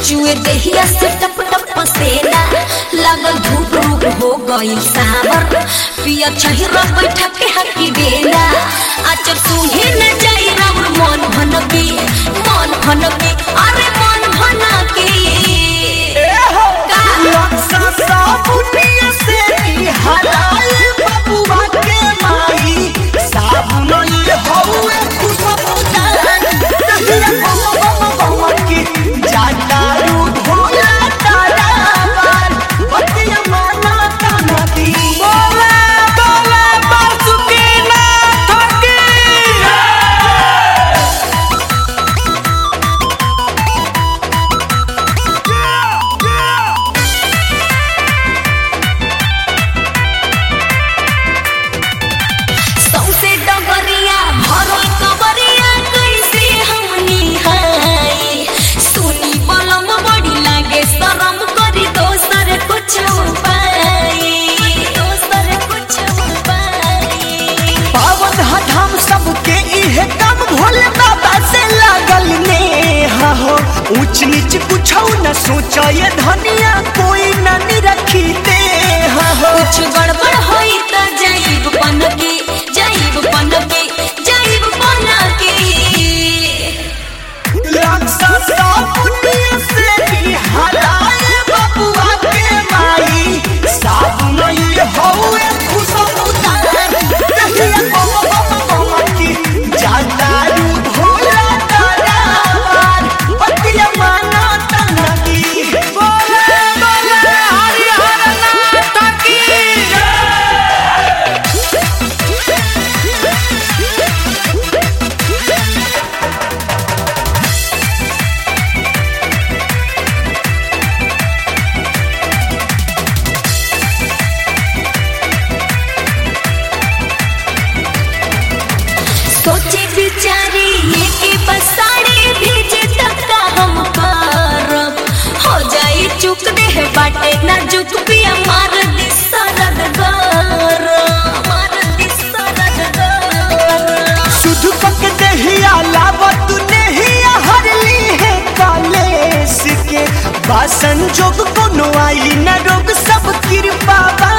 चुए देहिया से टप टप पसेना लागल धूप रूप हो गई सावर पिया छहिरा बैठा के हकी बेना आचर सुहे न जाई राउर मन भनकी अरे मन भनकी ए हो लक्सा साबुनिया से हलाल बबुआ के माई साबुन ये हौवे खुशबूदार दहिया बम की जाता रू भोला तारा बार बतिया माना तानती बोला बोला बासुकी ना थकी सौसे डगरिया भरल कबरिया कैसे हमनी हाई सुनी बलम बड़ी लागे शरम करी दोसर कुछ उपाय पावन हठाम सबके इहे काम भोले बाबा से लागल ने हो ऊंच नीच कुछ न सोचा ये धनिया कोई न निरखी दे हो कुछ गड़बड़ होई त जाइब पनकी लक्सा साबुनिया से भी हलाल बबुआ के माई साबुन ये हौवे खुशबूदार दहिया बम की जाता रू भोला तारा बार बतिया माना तनकी बोले बोले हरिहर नाथ की सोचे बिचारी ये के बसाड़ी भेजे तक का हम करब हो जाई चुक दे बाटे ना जुक पिया मार दी सरद गर शुद्ध पक दहिया लावत नहिया हरली है कॉलेज के बासन जोग कोनो आई न रोग सब कृपा बा